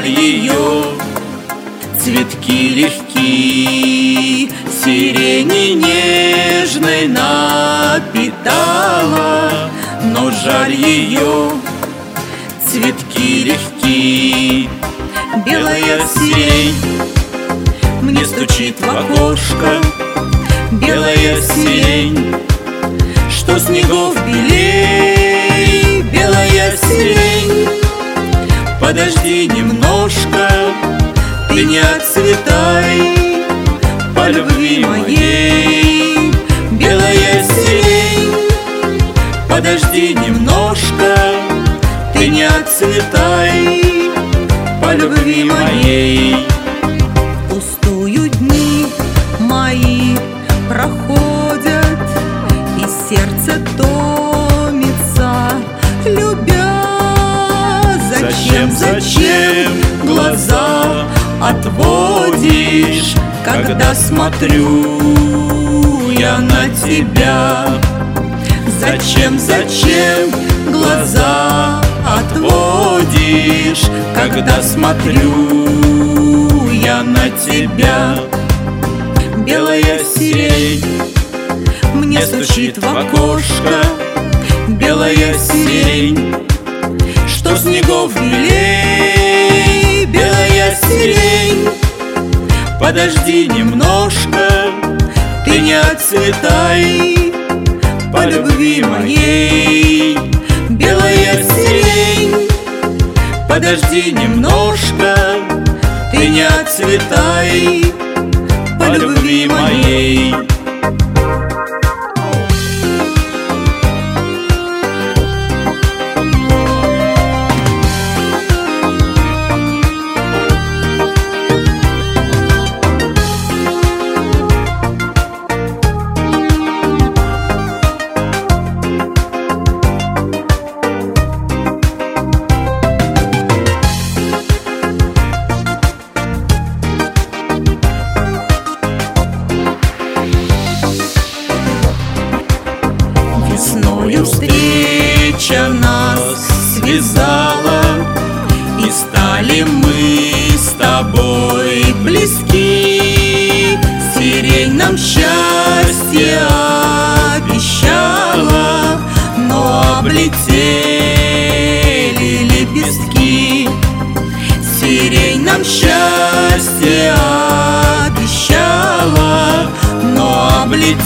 жаль ее. Цветки легки, сирени нежной напитала, но жаль ее. Цветки легки, белая сирень мне стучит в окошко. Белая сирень, что снегов белей. Белая сирень, подожди немножко, ты не отцветай по любви моей. Белая сирень, подожди немножко, ты не отцветай по любви моей. Пустую дни мои проходят, и сердце томится, любя. Зачем глаза отводишь, когда смотрю я на тебя? Зачем глаза отводишь, когда смотрю я на тебя? Белая сирень мне стучит в окошко. Белая сирень, что снегов белей. Белая сирень, подожди немножко, ты не отцветай по любви моей. Белая сирень, подожди немножко, ты не отцветай по любви моей. Весною встреча нас связала, и стали мы с тобой близки. Сирень нам счастье обещала, но облетели лепестки. Сирень нам счастье обещала, но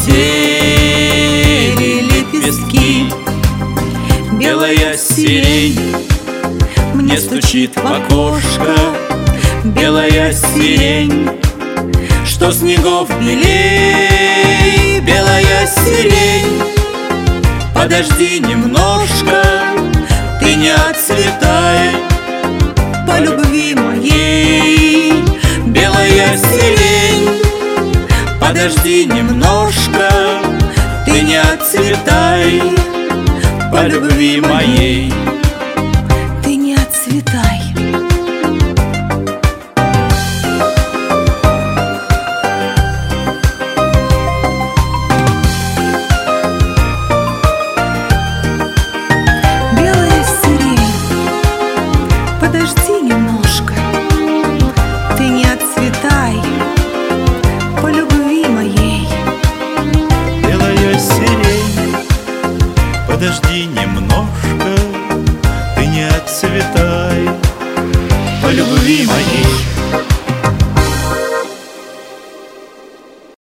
облетели лепестки. Белая сирень мне стучит в окошко. Белая сирень, что снегов белей. Белая сирень, подожди немножко, ты не отцветай по любви моей. Белая сирень, подожди немножко, ты не отцветай по любви моей.